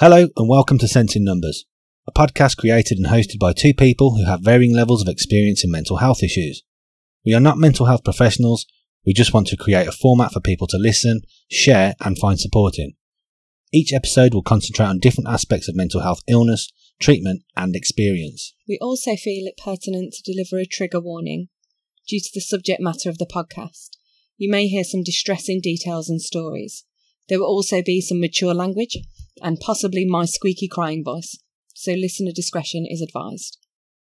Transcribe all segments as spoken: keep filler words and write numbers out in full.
Hello and welcome to Sense in Numbers, a podcast created and hosted by two people who have varying levels of experience in mental health issues. We are not mental health professionals, we just want to create a format for people to listen, share and find support in. Each episode will concentrate on different aspects of mental health illness, treatment and experience. We also feel it pertinent to deliver a trigger warning due to the subject matter of the podcast. You may hear some distressing details and stories. There will also be some mature language and possibly my squeaky crying voice, so listener discretion is advised.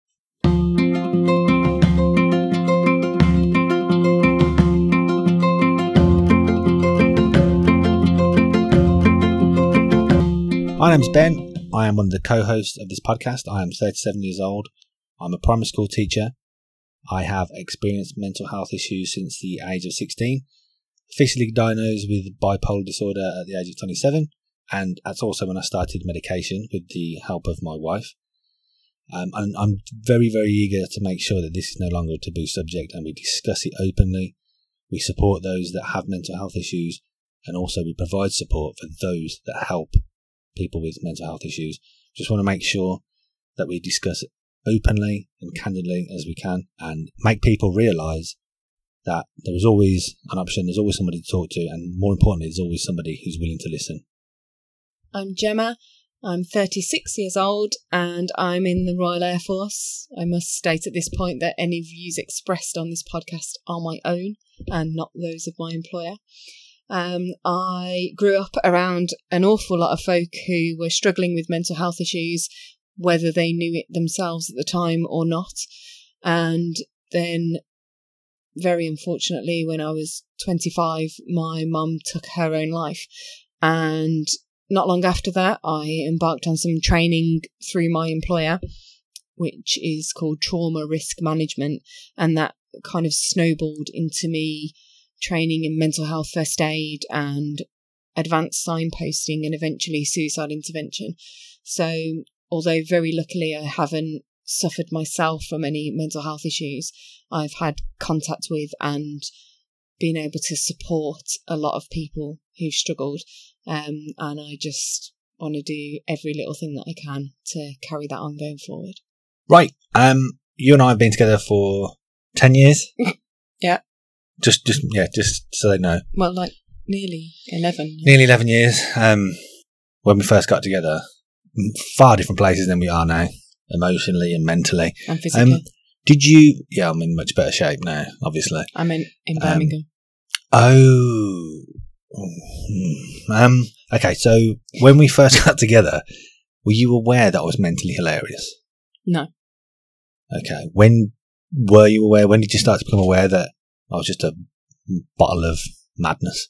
My name's Ben. I am one of the co-hosts of this podcast. I am thirty-seven years old. I'm a primary school teacher. I have experienced mental health issues since the age of sixteen. Officially diagnosed with bipolar disorder at the age of twenty-seven, and that's also when I started medication with the help of my wife. Um, and I'm very, very eager to make sure that this is no longer a taboo subject and we discuss it openly. We support those that have mental health issues, and also we provide support for those that help people with mental health issues. Just want to make sure that we discuss it openly and candidly as we can and make people realise that there is always an option, there's always somebody to talk to, and more importantly, there's always somebody who's willing to listen. I'm Gemma. I'm thirty-six years old and I'm in the Royal Air Force. I must state at this point that any views expressed on this podcast are my own and not those of my employer. Um, I grew up around an awful lot of folk who were struggling with mental health issues, whether they knew it themselves at the time or not. And then, very unfortunately, when I was twenty-five, my mum took her own life. And not long after that, I embarked on some training through my employer, which is called Trauma Risk Management. And that kind of snowballed into me training in mental health first aid and advanced signposting and eventually suicide intervention. So although very luckily I haven't suffered myself from any mental health issues, I've had contact with and been able to support a lot of people who've struggled. Um, and I just want to do every little thing that I can to carry that on going forward. Right. Um, you and I have been together for ten years. Yeah. Just, just, yeah, just so they know. Well, like nearly eleven. Nearly eleven years. Um, when we first got together, far different places than we are now, emotionally and mentally. And physically. Um, did you, yeah, I'm in much better shape now, obviously. I'm in, in Birmingham. Um, oh. Um, okay, so when we first got together, were you aware that I was mentally hilarious? No. Okay. When were you aware? When did you start to become aware that I was just a bottle of madness?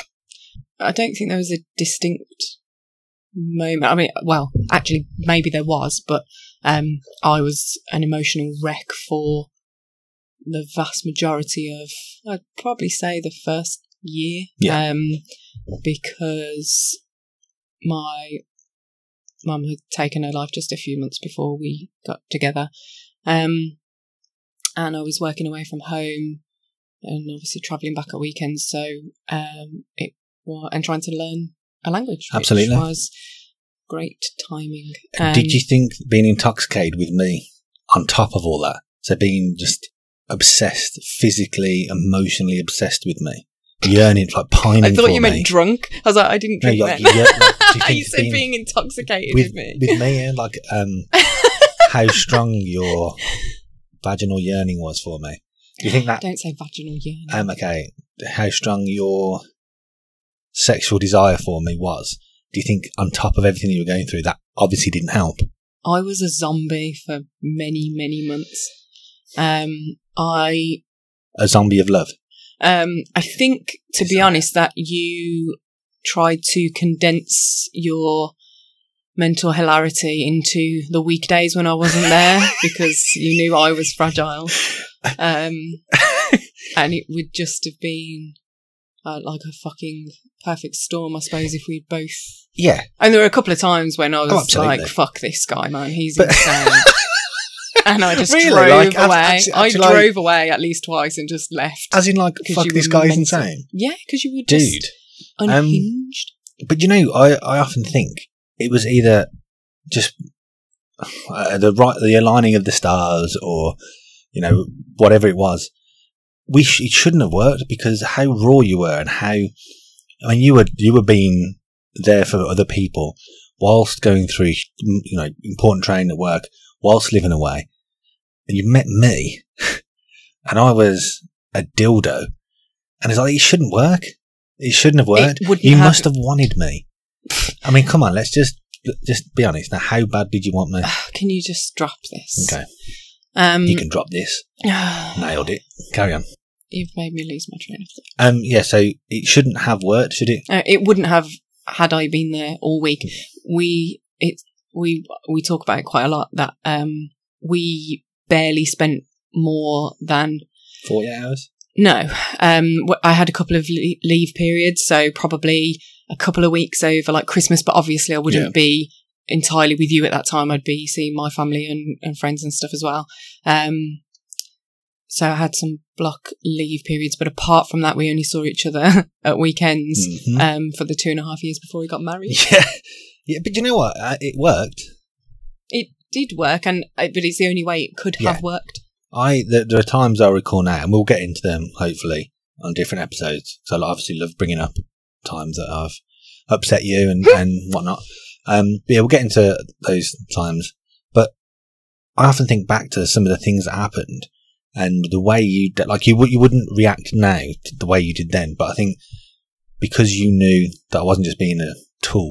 I don't think there was a distinct moment. I mean, well, actually, maybe there was, but um, I was an emotional wreck for the vast majority of, I'd probably say the first year, yeah. um, because my mum had taken her life just a few months before we got together, um, and I was working away from home and obviously travelling back at weekends, so um, it was, and trying to learn a language, absolutely, which was great timing. Um, Did you think being intoxicated with me on top of all that, so being just obsessed, physically, emotionally obsessed with me, yearning, like pining for me? I thought you meant drunk. I was like, I didn't drink no, then. Like, yeah, like, do you, you said being intoxicated with, with me. With me, yeah, like um, how strong your vaginal yearning was for me. Do you think that? Don't say vaginal yearning. Um, okay, how strong your sexual desire for me was. Do you think on top of everything you were going through, that obviously didn't help? I was a zombie for many, many months. Um, I a zombie of love. Um, I think, to be honest, that you tried to condense your mental hilarity into the weekdays when I wasn't there because you knew I was fragile. Um, and it would just have been uh, like a fucking perfect storm, I suppose, if we'd both... Yeah. And there were a couple of times when I was oh, like, fuck this guy, man, he's but- insane. And I just really? drove like, away. Actually, actually, I drove like, away at least twice and just left. As in, like, fuck, this guy's mental. insane. Yeah, because you were Dude, just unhinged. Um, but you know, I, I often think it was either just uh, the right, the aligning of the stars, or you know, whatever it was. We sh- it shouldn't have worked because how raw you were, and how I mean, you were you were being there for other people whilst going through, you know, important training at work, whilst living away, and you met me, and I was a dildo, and it's like, it shouldn't work. It shouldn't have worked. You have... must have wanted me. I mean, come on, let's just just be honest. Now, how bad did you want me? Can you just drop this? Okay. Um, you can drop this. Nailed it. Carry on. You've made me lose my train of thought. Um, yeah, so it shouldn't have worked, should it? Uh, it wouldn't have had I been there all week. We it we we talk about it quite a lot that um we barely spent more than forty hours. No, um, I had a couple of leave periods, so probably a couple of weeks over like Christmas. But obviously, I wouldn't yeah. be entirely with you at that time. I'd be seeing my family and, and friends and stuff as well. Um, so I had some block leave periods, but apart from that, we only saw each other at weekends mm-hmm. um, for the two and a half years before we got married. Yeah, yeah. But you know what? Uh, it worked. It did work, and but it's the only way it could have yeah. worked. I there, there are times I recall now, and we'll get into them hopefully on different episodes. So I obviously love bringing up times that I've upset you and, and whatnot. Um, but yeah, we'll get into those times. But I often think back to some of the things that happened and the way you like you you wouldn't react now to the way you did then. But I think because you knew that I wasn't just being a tool,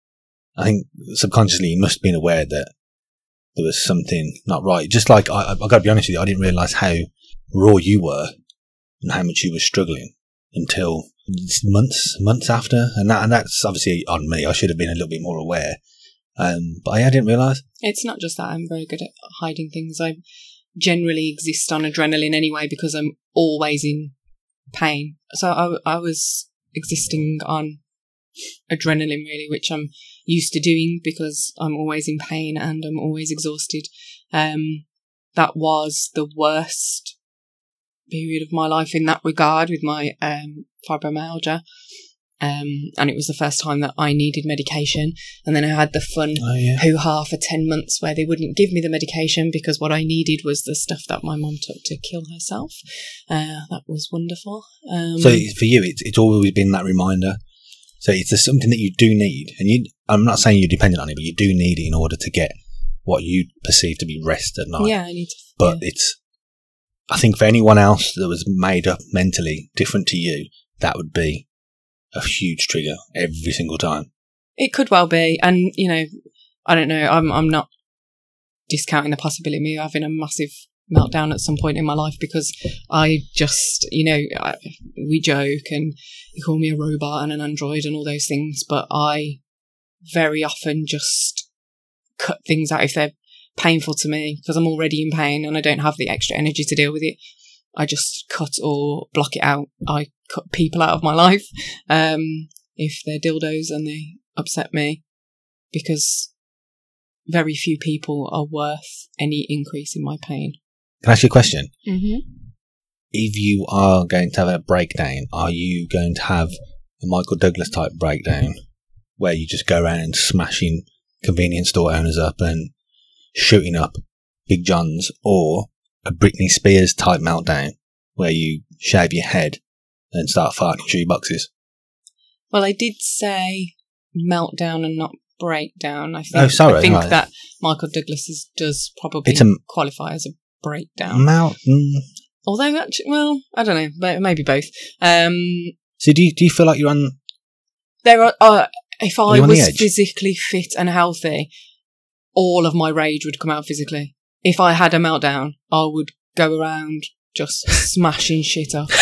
I think subconsciously you must have been aware that there was something not right. Just like, I, I've got to be honest with you, I didn't realise how raw you were and how much you were struggling until months, months after. And that, and that's obviously on me. I should have been a little bit more aware. Um, but I, I didn't realise. It's not just that I'm very good at hiding things. I generally exist on adrenaline anyway because I'm always in pain. So I, I was existing on adrenaline really, which I'm used to doing because I'm always in pain and I'm always exhausted. Um, that was the worst period of my life in that regard with my um, fibromyalgia. Um, and it was the first time that I needed medication. And then I had the fun oh, yeah. hoo-ha for ten months where they wouldn't give me the medication because what I needed was the stuff that my mum took to kill herself. Uh, that was wonderful. Um, so for you, it's, it's always been that reminder. So it's something that you do need, and you, I'm not saying you're dependent on it, but you do need it in order to get what you perceive to be rest at night. Yeah, I need to. But yeah. it's, I think for anyone else that was made up mentally different to you, that would be a huge trigger every single time. It could well be, and you know, I don't know. I'm I'm not discounting the possibility of me having a massive meltdown at some point in my life because I just, you know, I, we joke and you call me a robot and an android and all those things, but I very often just cut things out if they're painful to me because I'm already in pain and I don't have the extra energy to deal with it. I just cut or block it out. I cut people out of my life um, if they're dildos and they upset me because very few people are worth any increase in my pain. Can I ask you a question? Mm-hmm. If you are going to have a breakdown, are you going to have a Michael Douglas type breakdown where you just go around smashing convenience store owners up and shooting up Big Johns, or a Britney Spears type meltdown where you shave your head and start farting shoe boxes? Well, I did say meltdown and not breakdown. I think, oh, sorry, I think right. that Michael Douglas is, does probably a, qualify as a breakdown. Mountain. Although, actually, well, I don't know, maybe both. Um, so, do you do you feel like you're on? There are. Uh, if I was physically fit and healthy, all of my rage would come out physically. If I had a meltdown, I would go around just smashing shit up.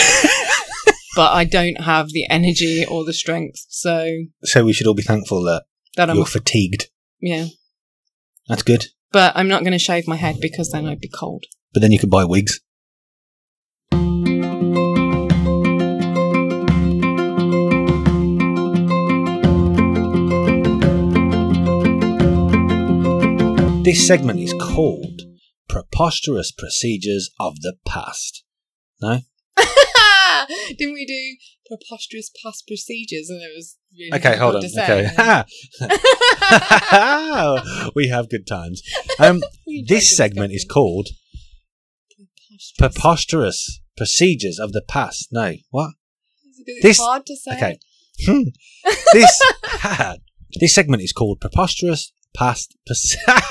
But I don't have the energy or the strength, so. So we should all be thankful that, that you're I'm, fatigued. Yeah, that's good. But I'm not going to shave my head because then I'd be cold. But then you could buy wigs. This segment is called Preposterous Procedures of the Past. No? Didn't we do preposterous past procedures? And it was really Okay, hold on. to say. Okay. We have good times. Um, this segment is called preposterous. Preposterous Procedures of the Past. No, what? It's This- hard to say. Okay. Hmm. This this segment is called Preposterous Past. Proce-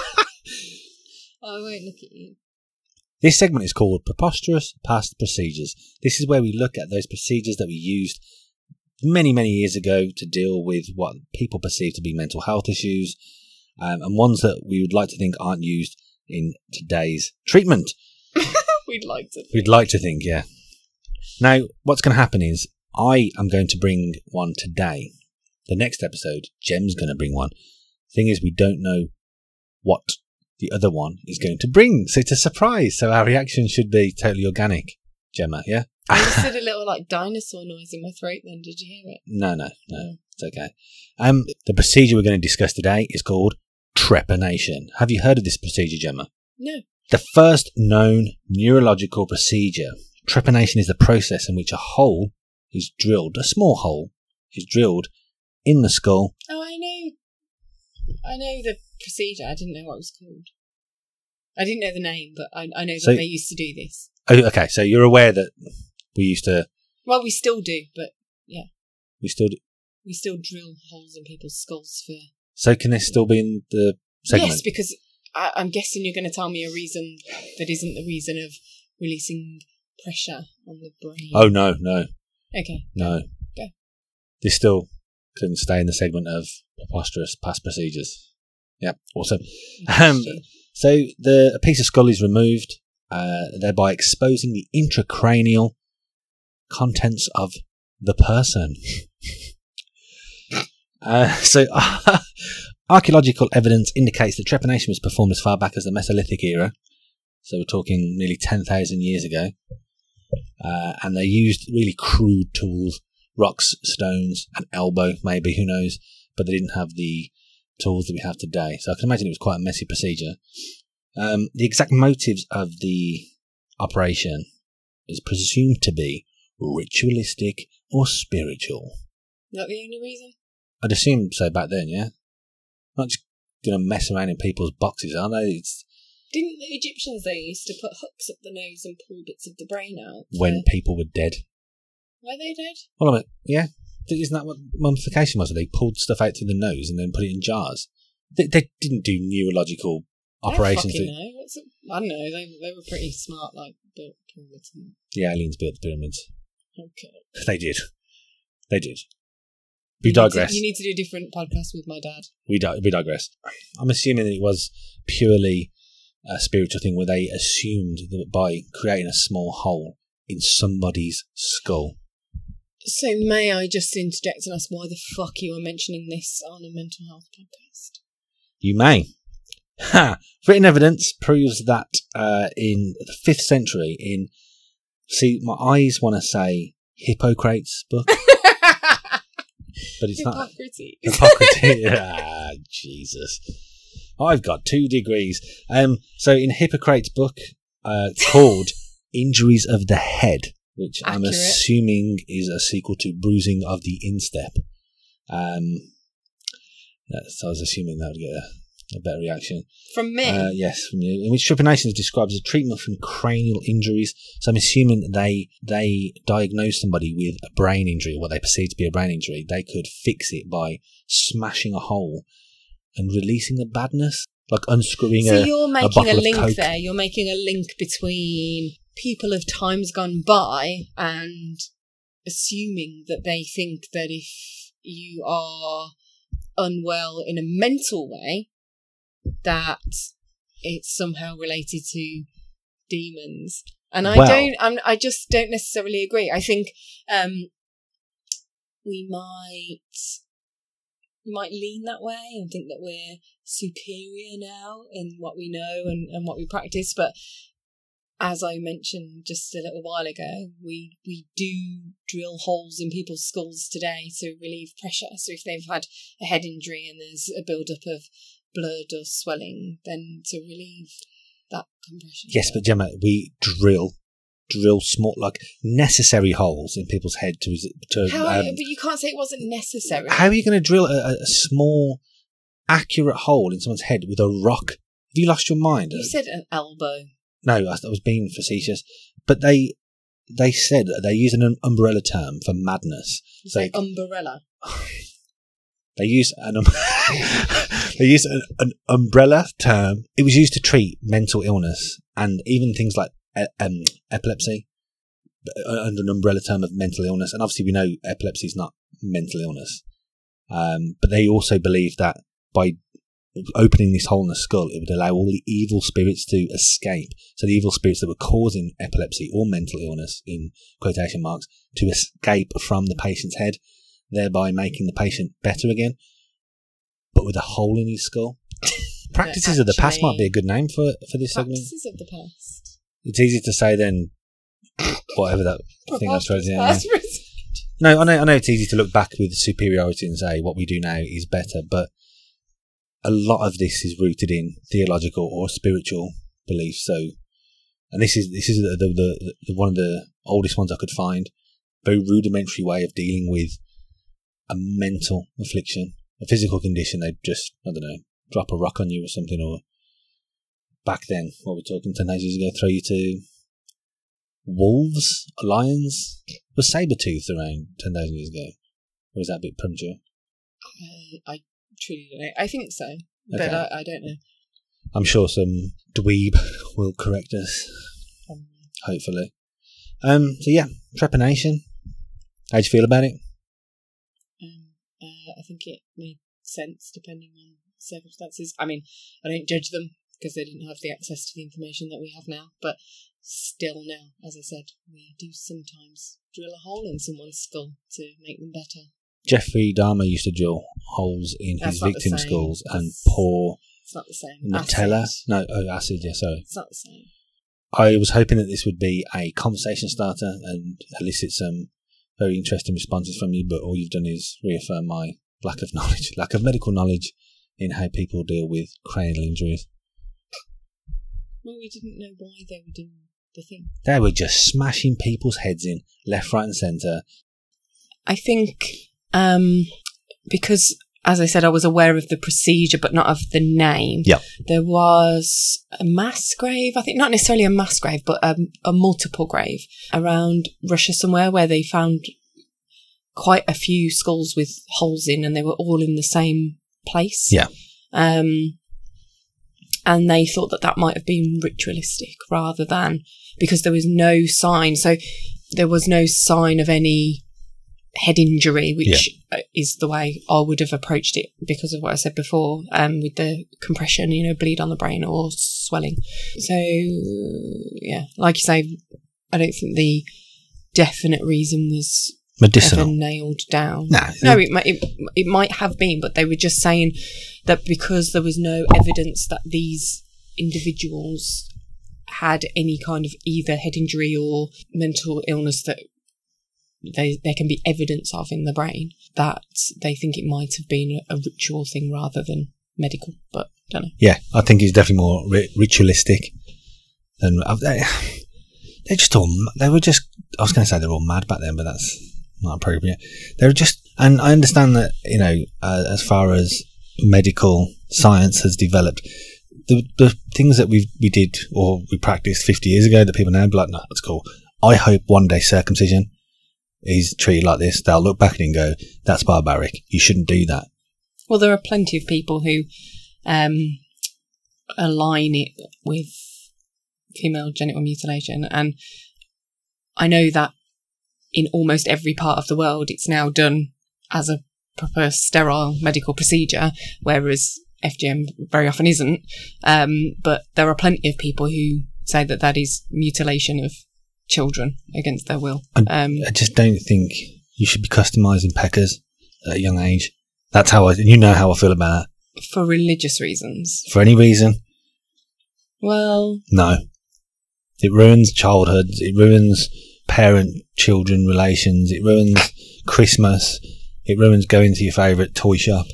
I won't look at you. This segment is called Preposterous Past Procedures. This is where we look at those procedures that we used many, many years ago to deal with what people perceive to be mental health issues, um, and ones that we would like to think aren't used in today's treatment. We'd like to. We'd like to think, yeah. Now, what's going to happen is I am going to bring one today. The next episode, Jem's going to bring one. Thing is, we don't know what the other one is going to bring, so it's a surprise. So our reaction should be totally organic, Gemma. Yeah. I just did a little like dinosaur noise in my throat. Then did you hear it? No, no, no. It's okay. Um, the procedure we're going to discuss today is called trepanation. Have you heard of this procedure, Gemma? No. The first known neurological procedure. Trepanation is the process in which a hole is drilled, a small hole is drilled in the skull. Oh, I know. I know the procedure. I didn't know what it was called. I didn't know the name, but I, I know that So- they used to do this. Oh, okay, so you're aware that we used to, Well, we still do, but we still do. we still drill holes in people's skulls for. So can this still be in the segment? Yes, because I, I'm guessing you're going to tell me a reason that isn't the reason of releasing pressure on the brain. Oh, no, no, Okay. no. Go. This still couldn't stay in the segment of preposterous past procedures. Yep, awesome. Um, So the a piece of skull is removed, uh, thereby exposing the intracranial contents of the person. uh, so archaeological evidence indicates that trepanation was performed as far back as the Mesolithic era. So we're talking nearly ten thousand years ago. Uh, and they used really crude tools, rocks, stones, an elbow maybe, who knows. But they didn't have the tools that we have today. So I can imagine it was quite a messy procedure. Um, the exact motives of the operation is presumed to be ritualistic or spiritual. Not the only reason? I'd assume so back then, yeah? Not just going to mess around in people's boxes, are they? It's Didn't the Egyptians, they used to put hooks up the nose and pull bits of the brain out? when for- people were dead. Were they dead? Well, I mean, yeah. Isn't that what mummification was? They pulled stuff out through the nose and then put it in jars. They, they didn't do neurological operations. I don't that- fucking know. What's it? I don't know. They, they were pretty smart, like, built pyramids. And... The aliens built the pyramids. Okay. They did. They did. We You need to- digress. you need to do a different podcast with my dad. We, di- we digress. I'm assuming that it was purely a spiritual thing where they assumed that by creating a small hole in somebody's skull. So may I just interject and ask why the fuck you were mentioning this on a mental health podcast? You may. Ha! Written evidence proves that uh, in the fifth century, in, see, my eyes want to say Hippocrates' book, but it's not. Hippocrates. Hippocrates. Ah, Jesus. I've got two degrees. Um, so in Hippocrates' book, uh, called Injuries of the Head, which I'm Accurate. assuming is a sequel to Bruising of the Instep. Um, so I was assuming that would get a, a better reaction. From me? Uh, yes, from you. In which trepanation is described as a treatment from cranial injuries. So I'm assuming they they diagnose somebody with a brain injury, what they perceive to be a brain injury. They could fix it by smashing a hole and releasing the badness, like unscrewing so a. you're making a, bottle of link Coke. there. You're making a link between people of times gone by and assuming that they think that if you are unwell in a mental way, that it's somehow related to demons. And I Well- don't. I'm, I just don't necessarily agree. I think um, we might we might lean that way and think that we're superior now in what we know and, and what we practice. But as I mentioned just a little while ago, we we do drill holes in people's skulls today to relieve pressure. So if they've had a head injury and there's a build-up of blood or swelling, then to relieve that compression. Yes, but Gemma, we drill drill small, like necessary holes in people's head to. to How, um, but you can't say it wasn't necessary. how are you going to drill a, a small, accurate hole in someone's head with a rock? Have you lost your mind? You said an elbow. No, I was being facetious. But they they said that they use an umbrella term for madness. You So say umbrella. they use an um, they use an, an umbrella term. It was used to treat mental illness and even things like uh, um, epilepsy under an umbrella term of mental illness. And obviously, we know epilepsy is not mental illness. Um, but they also believe that by opening this hole in the skull, it would allow all the evil spirits to escape. So the evil spirits that were causing epilepsy or mental illness, in quotation marks, to escape from the patient's head, thereby making the patient better again, but with a hole in his skull. Practices of the past might be a good name for for this segment. Practices of the past. It's easy to say than whatever that thing I was trying to say. Past. No, I know, I know it's easy to look back with superiority and say what we do now is better, but a lot of this is rooted in theological or spiritual beliefs. So, and this is this is the, the, the, the one of the oldest ones I could find. Very rudimentary way of dealing with a mental affliction, a physical condition. They'd just, I don't know, drop a rock on you or something, or back then, what we're talking ten years ago, throw you to wolves, lions. Was Sabretooth around ten thousand years ago? Or is that a bit premature? I, I truly don't know. I think so, but Okay. I, I don't know. I'm sure some dweeb will correct us, Um, hopefully. Um. So yeah, trepanation. How'd you feel about it? um, uh, I think it made sense depending on circumstances. I mean, I don't judge them because they didn't have the access to the information that we have now, but still now, as I said, we do sometimes drill a hole in someone's skull to make them better. Jeffrey Dahmer used to drill holes in That's his not the victims' same. skulls and That's- pour It's not the same. Nutella. Acid. No, oh, acid. Yeah, sorry. It's not the same. I was hoping that this would be a conversation starter and elicit some very interesting responses from you, but all you've done is reaffirm my lack of knowledge, lack of medical knowledge in how people deal with cranial injuries. Well, we didn't know why they were doing the thing. They were just smashing people's heads in left, right, and centre. I think um, because, as I said, I was aware of the procedure but not of the name. Yeah. There was a mass grave, I think, not necessarily a mass grave, but a, a multiple grave around Russia somewhere where they found quite a few skulls with holes in, and they were all in the same place. Yeah. Um, and they thought that that might have been ritualistic rather than, because there was no sign. So there was no sign of any head injury, which yeah. is the way I would have approached it because of what I said before, um, with the compression, you know, bleed on the brain or swelling. So, yeah, like you say, I don't think the definite reason was medicinal ever nailed down. Nah, no, it might, it, it might have been, but they were just saying that because there was no evidence that these individuals had any kind of either head injury or mental illness that They, there can be evidence of in the brain, that they think it might have been a, a ritual thing rather than medical, but I don't know. Yeah, I think it's definitely more ri- ritualistic. And they, they're just all, they were just, I was going to say they're all mad back then, but that's not appropriate. They were just, and I understand that, you know, uh, as far as medical science has developed, the the things that we we did or we practiced fifty years ago that people now be like, no, that's cool. I hope one day circumcision is treated like this. They'll look back and go, that's barbaric. You shouldn't do that. Well, there are plenty of people who um, align it with female genital mutilation. And I know that in almost every part of the world, it's now done as a proper sterile medical procedure, whereas F G M very often isn't. Um, but there are plenty of people who say that that is mutilation of children against their will. I, um, I just don't think you should be customising peckers at a young age. That's how I, and you know how I feel about that. For religious reasons. For any reason? Well, no. It ruins childhood. It ruins parent-children relations. It ruins Christmas. It ruins going to your favourite toy shop.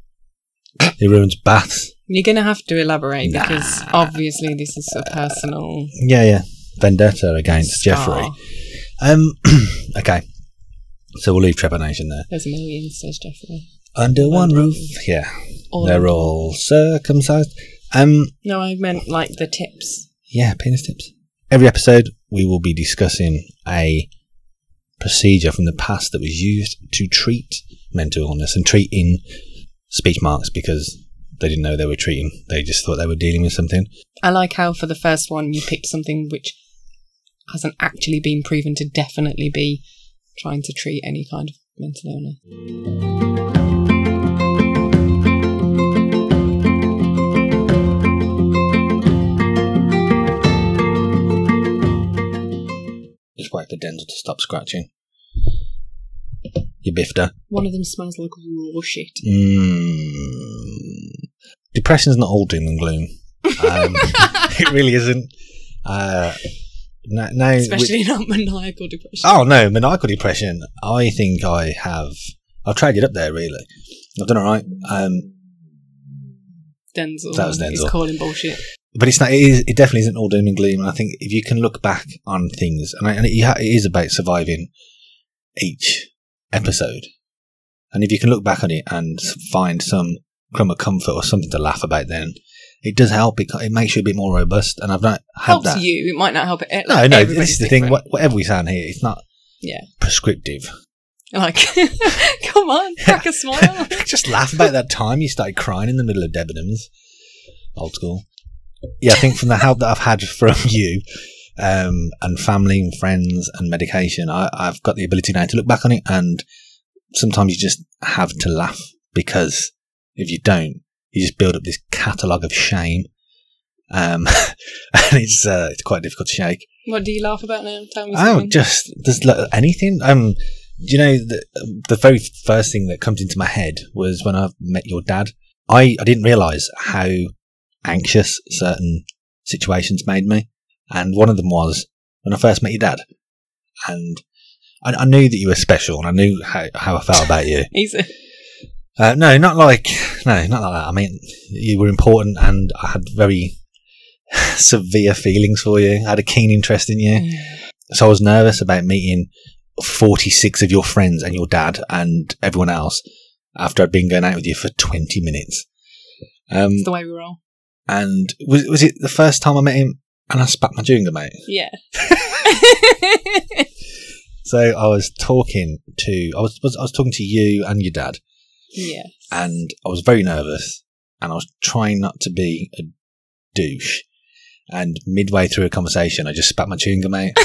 It ruins baths. You're going to have to elaborate nah. because obviously this is a personal... Yeah, yeah. vendetta against Star. Jeffrey. Um, okay, so we'll leave trepanation there. There's a million, says Jeffrey. Under one roof, yeah. All They're under all circumcised. Um, No, I meant like the tips. yeah, penis tips. Every episode, we will be discussing a procedure from the past that was used to treat mental illness, and treat in speech marks because they didn't know they were treating. They just thought they were dealing with something. I like how for the first one you picked something which hasn't actually been proven to definitely be trying to treat any kind of mental illness. Just wait for Denzel to stop scratching. You biffed her. One of them smells like raw shit. Mm. Depression's not all doom and gloom. Um, it really isn't. Uh, no, no, Especially with, not maniacal depression. oh no, maniacal depression. I think I have. I've traded up there. Really, I've done all right. Um, Denzel. That was Denzel. He's calling bullshit. but it's not. It, is, it definitely isn't all doom and gloom. And I think if you can look back on things, and, I, and it, it is about surviving each episode, and if you can look back on it and find some crumb of comfort or something to laugh about, then it does help. It, it makes you a bit more robust, and I've not had Helps that. you. It might not help it. No, like, no. This everybody's is the thing. different. What, whatever we sound here, it's not Yeah. prescriptive. Like, come on, crack a smile. Just laugh about that time you started crying in the middle of Debenhams. Old school. Yeah, I think from the help that I've had from you, um, and family and friends and medication, I, I've got the ability now to look back on it, and sometimes you just have to laugh, because if you don't, you just build up this catalogue of shame, um, and it's uh, it's quite difficult to shake. What do you laugh about now? Tell me Oh, something. just there's like, anything. Um, do you know the the very first thing that comes into my head was when I met your dad. I I didn't realise how anxious certain situations made me, and one of them was when I first met your dad, and I, I knew that you were special, and I knew how how I felt about you. Easy. Uh, no, not like no, not like that. I mean, you were important, and I had very severe feelings for you. I had a keen interest in you. So I was nervous about meeting forty-six of your friends and your dad and everyone else after I'd been going out with you for twenty minutes. Um, It's the way we roll. and was was it the first time I met him and I spat my chewing gum out? Yeah. So I was talking to I was, was I was talking to you and your dad, Yeah. and I was very nervous, and I was trying not to be a douche. And midway through a conversation, I just spat my chewing gum out.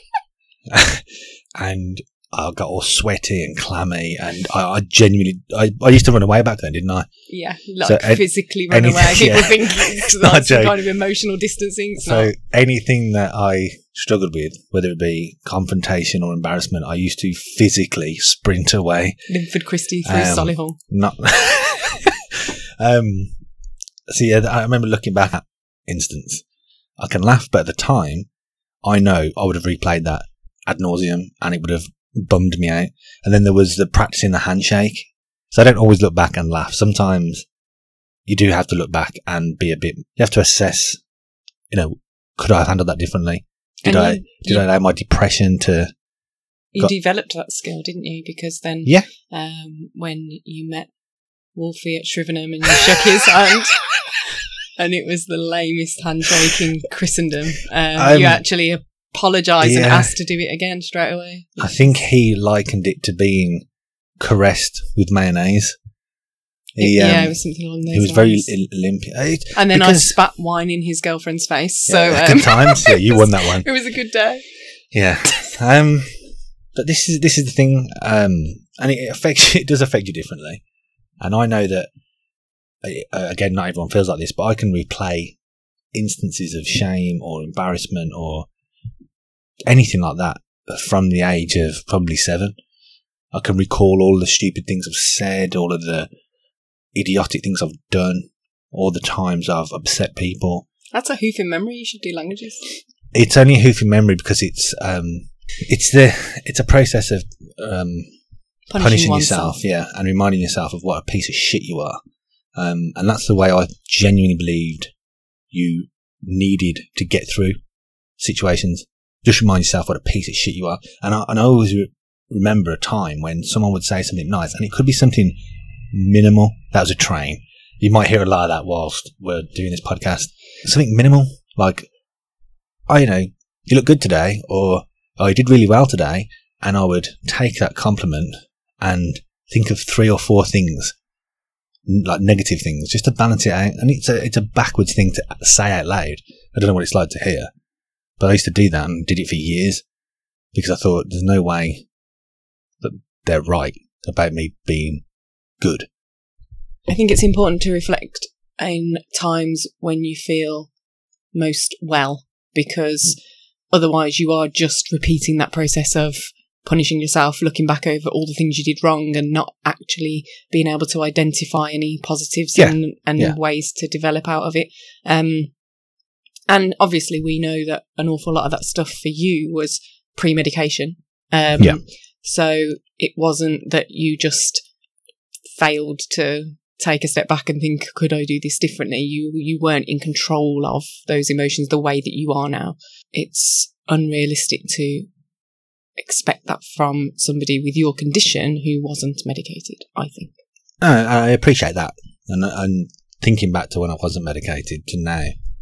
And I got all sweaty and clammy, and I, I genuinely, I, I used to run away back then, didn't I? Yeah. Like So, an- physically run anything- away. People yeah. think it's It's not a like some joke. kind of emotional distancing. It's So not. anything that I struggled with, whether it be confrontation or embarrassment, I used to physically sprint away. Linford Christie through Um, Solihull. Not. um. So yeah, I remember looking back at instance. I can laugh, but at the time, I know I would have replayed that ad nauseum, and it would have bummed me out. And then there was the practicing the handshake. So I don't always look back and laugh. Sometimes you do have to look back and be a bit. You have to assess. You know, could I have handled that differently? Did And I? you- Did you- I allow my depression to? You got- developed that skill, didn't you? Because then, Yeah. um, when you met Wolfie at Shrivenham and you shook his hand, and it was the lamest handshake in Christendom, um, Um, you actually apologised and yeah. asked to do it again straight away. I think he likened it to being caressed with mayonnaise. He, yeah, um, it was something along those He was very lines. l- limp. It- And then I because- spat wine in his girlfriend's face. So yeah, um, good times. Yeah, you won that one. it was a good day. Yeah. Um, but this is this is the thing, um, and it affects it does affect you differently. And I know that uh, again, not everyone feels like this, but I can replay instances of shame or embarrassment or anything like that from the age of probably seven. I can recall all the stupid things I've said, all of the idiotic things I've done, all the times I've upset people. That's a hoof in memory. You should do languages. It's only a hoof in memory because it's um, it's the it's a process of um, Punishing, punishing oneself. yourself, yeah, and reminding yourself of what a piece of shit you are. Um, and that's the way I genuinely believed you needed to get through situations, just remind yourself what a piece of shit you are. And I, and I always re- remember a time when someone would say something nice, and it could be something minimal. That was a train. You might hear a lot of that whilst we're doing this podcast. Something minimal, like, oh, you know, you look good today, or, oh, you did really well today. And I would take that compliment and think of three or four things, like negative things, just to balance it out. And it's a, it's a backwards thing to say out loud. I don't know what it's like to hear, but I used to do that and did it for years because I thought there's no way that they're right about me being good. I think it's important to reflect in times when you feel most well, because otherwise you are just repeating that process of punishing yourself, looking back over all the things you did wrong and not actually being able to identify any positives yeah. and, and yeah. ways to develop out of it. Um, and obviously we know that an awful lot of that stuff for you was pre-medication. Um, yeah. So it wasn't that you just failed to take a step back and think, could I do this differently? You you weren't in control of those emotions the way that you are now. It's unrealistic to expect that from somebody with your condition who wasn't medicated, I think. No, I appreciate that. And, and thinking back to when I wasn't medicated to now,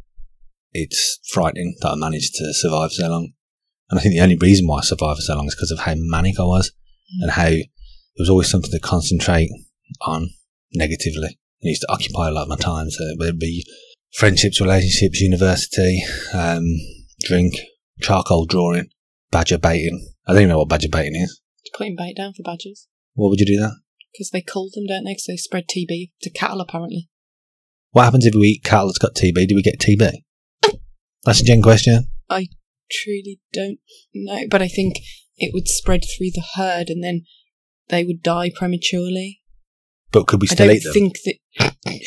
it's frightening that I managed to survive so long. And I think the only reason why I survived for so long is because of how manic I was mm. and how there was always something to concentrate on negatively. It used to occupy a lot of my time. So there'd be friendships, relationships, university, um, drink, charcoal drawing, badger baiting. I don't even know what badger baiting is. Putting bait down for badgers. What would you do that? Because they cull them, don't they? Because they spread T B to cattle, apparently. What happens if we eat cattle that's got T B? Do we get T B? That's a gen question. I truly don't know. But I think it would spread through the herd and then they would die prematurely. But could we still eat them? I don't think that...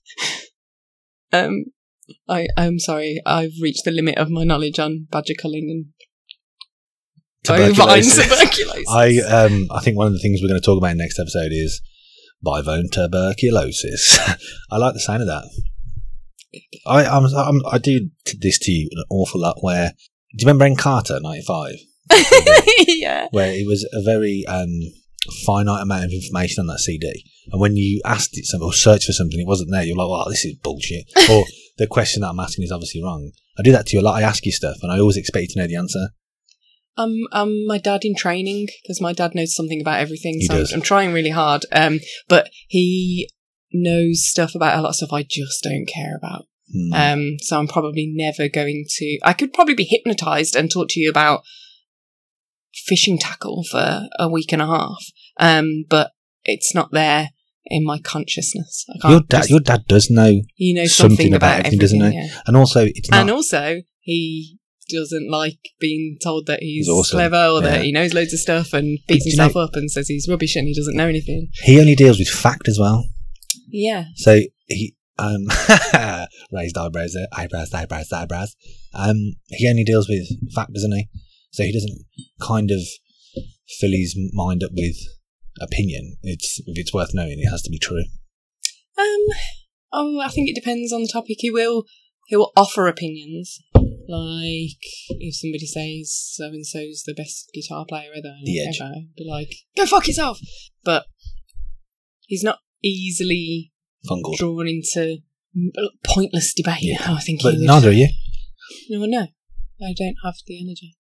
um, I, I'm sorry. I've reached the limit of my knowledge on badger culling and bovine tuberculosis. I um I think one of the things we're going to talk about in the next episode is bovine tuberculosis. I like the sound of that. I I'm, I'm, I do this to you an awful lot. Where do you remember Encarta ninety-five? Yeah. Where it was a very um finite amount of information on that C D, and when you asked it something or searched for something, it wasn't there. You're like, "Well, this is bullshit," or the question that I'm asking is obviously wrong. I do that to you a lot. I ask you stuff, and I always expect you to know the answer. Um, um, my dad in training, because my dad knows something about everything, He so does. I'm trying really hard. Um, but he knows stuff about a lot of stuff I just don't care about. Hmm. Um, so I'm probably never going to. I could probably be hypnotised and talk to you about fishing tackle for a week and a half. Um, but it's not there in my consciousness. I can't Your dad, just, your dad does know he knows something, something about, about everything, doesn't he? Yeah. And also, it's not. And also, he doesn't like being told that he's, He's awesome. clever or Yeah. that he knows loads of stuff and beats do you himself know- up and says he's rubbish and he doesn't know anything. He only deals with fact as well. Yeah. So he um raised eyebrows there, eyebrows, eyebrows, eyebrows. Um, he only deals with fact, doesn't he? So he doesn't kind of fill his mind up with opinion. It's if it's worth knowing, it has to be true. Um, oh, I think it depends on the topic. He will, he will offer opinions. Like, if somebody says so-and-so's the best guitar player ever, The Edge. ever, be like, go fuck yourself! But he's not easily Fungal. drawn into pointless debate. Yeah. How I think But he would. neither are you. No, no, I don't have the energy.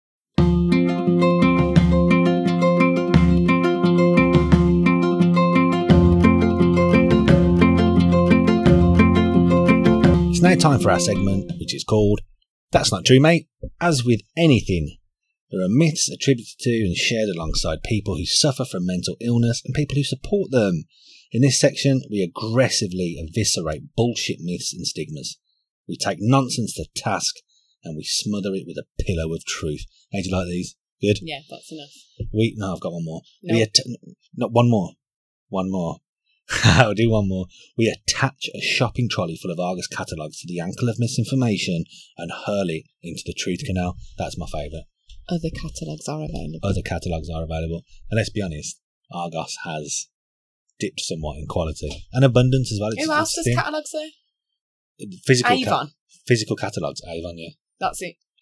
It's now time for our segment, which is called That's Not True, Mate. As with anything, there are myths attributed to and shared alongside people who suffer from mental illness and people who support them. In this section, we aggressively eviscerate bullshit myths and stigmas. We take nonsense to task and we smother it with a pillow of truth. How do you like these? Good? Yeah, that's enough. We No, I've got one more. No. We att- Not one more. One more. I'll do one more. We attach a shopping trolley full of Argos catalogues to the ankle of misinformation and hurl it into the truth canal. That's my favourite. Other catalogues are available. Other catalogues are available. And let's be honest, Argos has dipped somewhat in quality. And abundance as well. It's, Who else it's does thin. catalogues though? Physical, Avon. Ca- physical catalogues. Avon, yeah. That's it.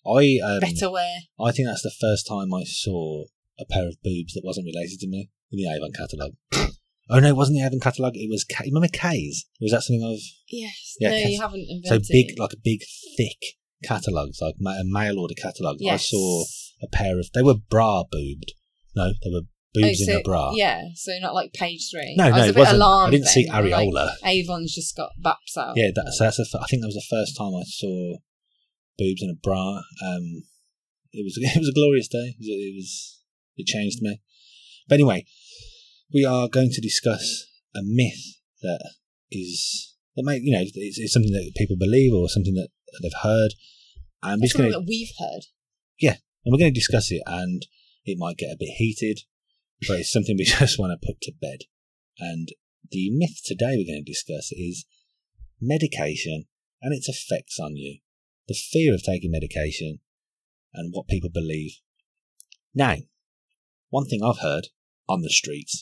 I um, better wear. I think that's the first time I saw a pair of boobs that wasn't related to me in the Avon catalogue. Oh no, it wasn't the Avon catalogue. It was K- you remember K's? Was that something of? Yes. Yeah, no, K's. you haven't invented. So big, like a big, thick catalogues, like ma- a mail order catalogue. Yes. I saw a pair of. They were bra boobed. No, they were boobs oh, so, in a bra. Yeah, so not like page three. No, I no, was a it bit wasn't. alarmed I didn't see then, like, areola. Avon's just got baps out. Yeah, that, so that's. The, f- I think that was the first time I saw boobs in a bra. Um, it was it was a glorious day. It was, it was it changed me. But anyway, we are going to discuss a myth that is that may you know it's, it's something that people believe or something that they've heard, and we're It's just going something to that we've heard. yeah, and we're going to discuss it, and it might get a bit heated, but it's something we just want to put to bed. And the myth today we're going to discuss is medication and its effects on you, the fear of taking medication, and what people believe. Now, one thing I've heard on the streets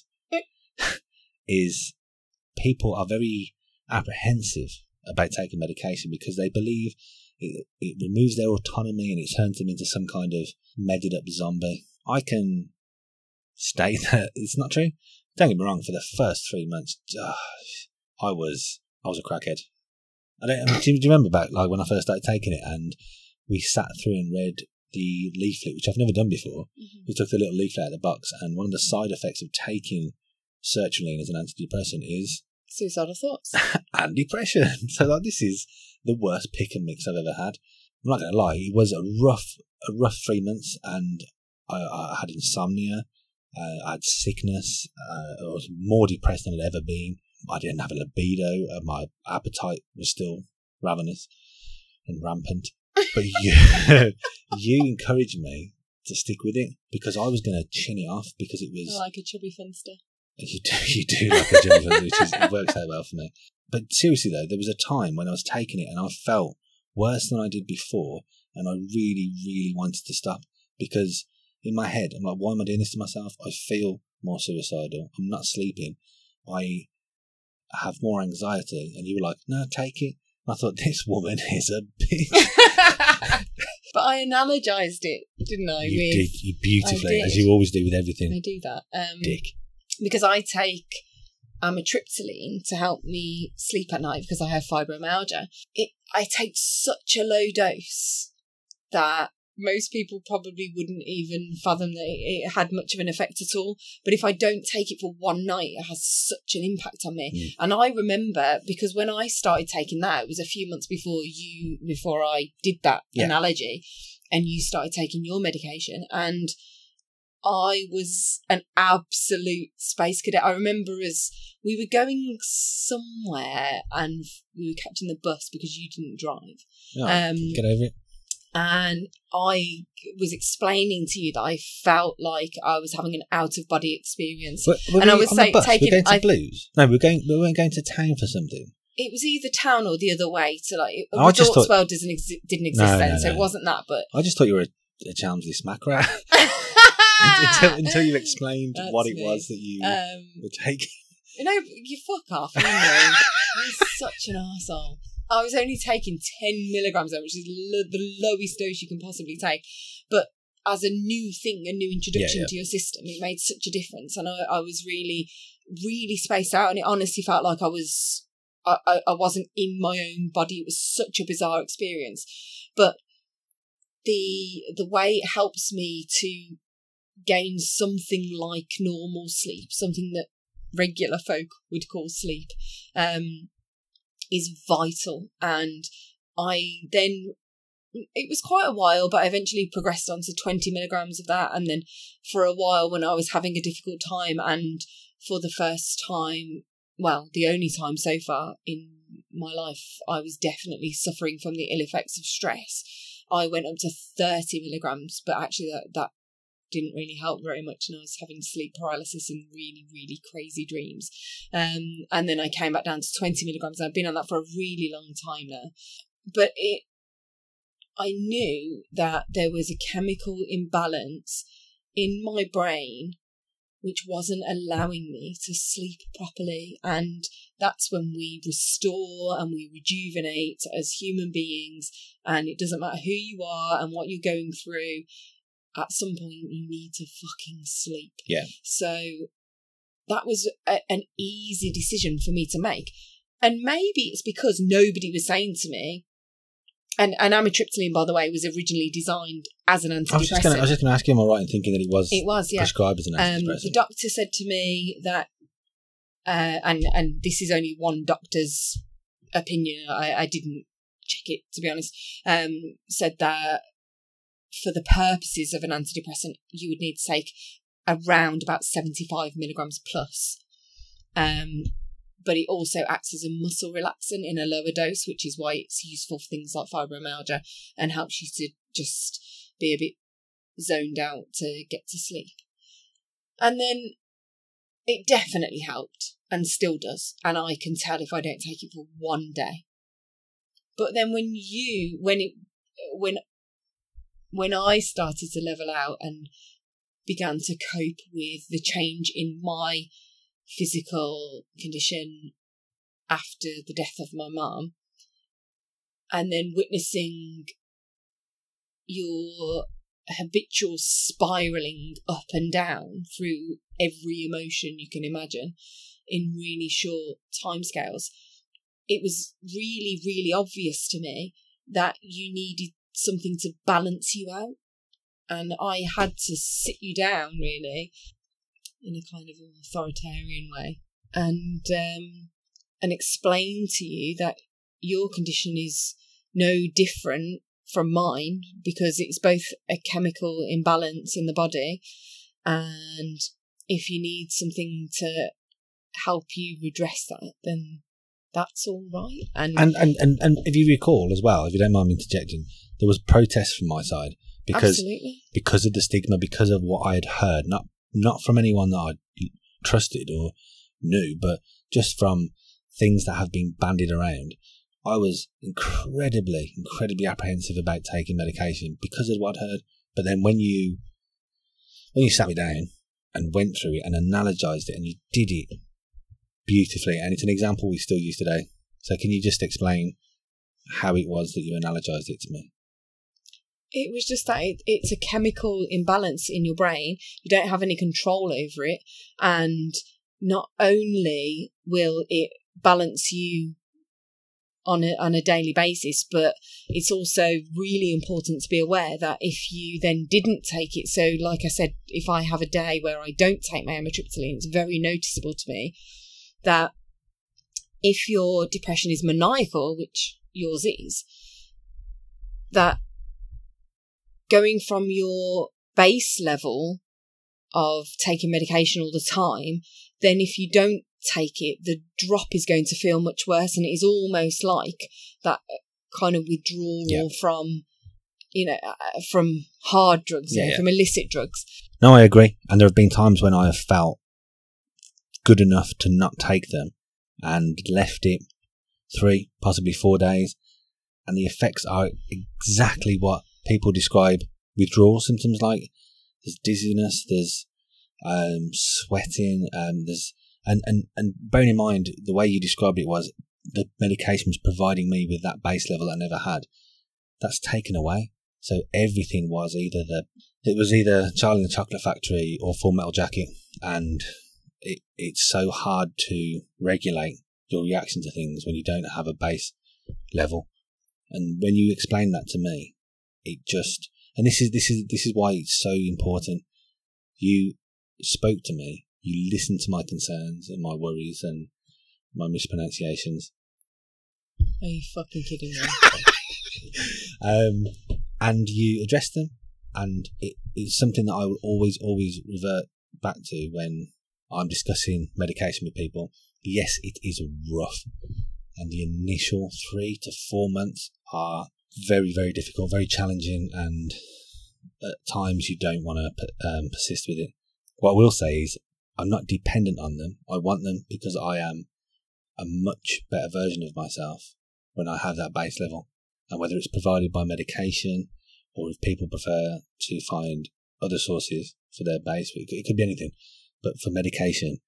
is people are very apprehensive about taking medication because they believe it, it removes their autonomy and it turns them into some kind of medded up zombie. I can state that it's not true. Don't get me wrong, for the first three months, uh, I was I was a crackhead. I don't, do, you, do you remember back like when I first started taking it and we sat through and read the leaflet, which I've never done before. Mm-hmm. We took the little leaflet out of the box, and one of the side effects of taking sertraline as an antidepressant is suicidal thoughts and depression. So like, this is the worst pick and mix I've ever had. I'm not going to lie, it was a rough, a rough three months, and I, I had insomnia, uh, I had sickness, uh, I was more depressed than I'd ever been. I didn't have a libido, uh, my appetite was still ravenous and rampant. But you, you encouraged me to stick with it because I was going to chin it off because it was I like a chubby funster. You do, you do like a chubby funster, which is, it works out well for me. But seriously though, there was a time when I was taking it and I felt worse than I did before, and I really, really wanted to stop because in my head I'm like, why am I doing this to myself? I feel more suicidal. I'm not sleeping. I have more anxiety, and you were like, no, take it. I thought, this woman is a bitch. But I analogised it, didn't I? You with, did, you beautifully, did. as you always do with everything. I do that. Um, Dick. Because I take amitriptyline to help me sleep at night because I have fibromyalgia. It, I take such a low dose that most people probably wouldn't even fathom that it had much of an effect at all. But if I don't take it for one night, it has such an impact on me. Mm. And I remember, because when I started taking that, it was a few months before you, before I did that yeah. analogy, and you started taking your medication, and I was an absolute space cadet. I remember as we were going somewhere and we were catching the bus because you didn't drive. Oh, um, get over it. And I was explaining to you that I felt like I was having an out-of-body experience. Were, were and we I was on say, the bus? taking. We're going to I, Blues. No, we're going. We weren't going to town for something. It was either town or the other way. To like, I just thought, Dortswell doesn't exi- didn't exist no, then, no, so no. it wasn't that. But I just thought you were a, a Chelmsley smack rat until, until you explained That's what it me. was that you um, were taking. You know, you fuck off. You know, you're such an arsehole. I was only taking ten milligrams, which is lo- the lowest dose you can possibly take. But as a new thing, a new introduction yeah, yeah. to your system, it made such a difference. And I, I was really, really spaced out. And it honestly felt like I was, I, I, I wasn't in my own body. It was such a bizarre experience. But the the way it helps me to gain something like normal sleep, something that regular folk would call sleep, um, is vital. And I then, it was quite a while, but I eventually progressed on to twenty milligrams of that. And then for a while when I was having a difficult time, and for the first time, well, the only time so far in my life, I was definitely suffering from the ill effects of stress. I went up to thirty milligrams, but actually that, that didn't really help very much, and I was having sleep paralysis and really, really crazy dreams. Um, and then I came back down to twenty milligrams. I've been on that for a really long time now. But it, I knew that there was a chemical imbalance in my brain which wasn't allowing me to sleep properly. And that's when we restore and we rejuvenate as human beings. And it doesn't matter who you are and what you're going through. At some point, you need to fucking sleep. Yeah. So that was a, an easy decision for me to make. And maybe it's because nobody was saying to me, and, and amitriptyline, by the way, was originally designed as an antidepressant. I was just going to ask you, am I right in thinking that it was, it was yeah. prescribed as an antidepressant? Um, the doctor said to me that, uh, and, and this is only one doctor's opinion, I, I didn't check it, to be honest, um, said that for the purposes of an antidepressant, you would need to take around about seventy-five milligrams plus. Um, but it also acts as a muscle relaxant in a lower dose, which is why it's useful for things like fibromyalgia and helps you to just be a bit zoned out to get to sleep. And then it definitely helped and still does. And I can tell if I don't take it for one day. But then when you, when it, when, when I started to level out and began to cope with the change in my physical condition after the death of my mum, and then witnessing your habitual spiralling up and down through every emotion you can imagine in really short timescales, it was really, really obvious to me that you needed something to balance you out. And I had to sit you down, really, in a kind of authoritarian way, and um, and explain to you that your condition is no different from mine, because it's both a chemical imbalance in the body, and if you need something to help you redress that, then that's all right. And and, and, and, and if you recall as well, if you don't mind me interjecting, there was protest from my side. Because, Absolutely. because of the stigma, because of what I had heard, not not from anyone that I trusted or knew, but just from things that have been bandied around, I was incredibly, incredibly apprehensive about taking medication because of what I'd heard. But then when you when you sat me down and went through it and analysed it, and you did it beautifully, and it's an example we still use today. So can you just explain how it was that you analysed it to me? It was just that it, it's a chemical imbalance in your brain. You don't have any control over it. And not only will it balance you on a, on a daily basis, but it's also really important to be aware that if you then didn't take it, so like I said, if I have a day where I don't take my amitriptyline, it's very noticeable to me that if your depression is maniacal, which yours is, that going from your base level of taking medication all the time, then if you don't take it, the drop is going to feel much worse, and it is almost like that kind of withdrawal yeah. from, you know, from hard drugs, yeah, you know, yeah. from illicit drugs. No, I agree. And there have been times when I have felt good enough to not take them and left it three, possibly four days, and the effects are exactly what people describe withdrawal symptoms like. There's dizziness, there's um, sweating, um, there's and, and, and bearing in mind the way you described it was the medication was providing me with that base level I never had. That's taken away. So everything was either the it was either Charlie and the Chocolate Factory or Full Metal Jacket, and it it's so hard to regulate your reaction to things when you don't have a base level. And when you explain that to me, it just, and this is this is this is why it's so important. You spoke to me. You listened to my concerns and my worries and my mispronunciations. Are you fucking kidding me? um, and you addressed them, and it, it's something that I will always, always revert back to when I'm discussing medication with people. Yes, it is rough, and the initial three to four months are very, very difficult, very challenging, and at times you don't want to um, persist with it. What I will say is I'm not dependent on them. I want them because I am a much better version of myself when I have that base level. And whether it's provided by medication or if people prefer to find other sources for their base, it could be anything. But for medication,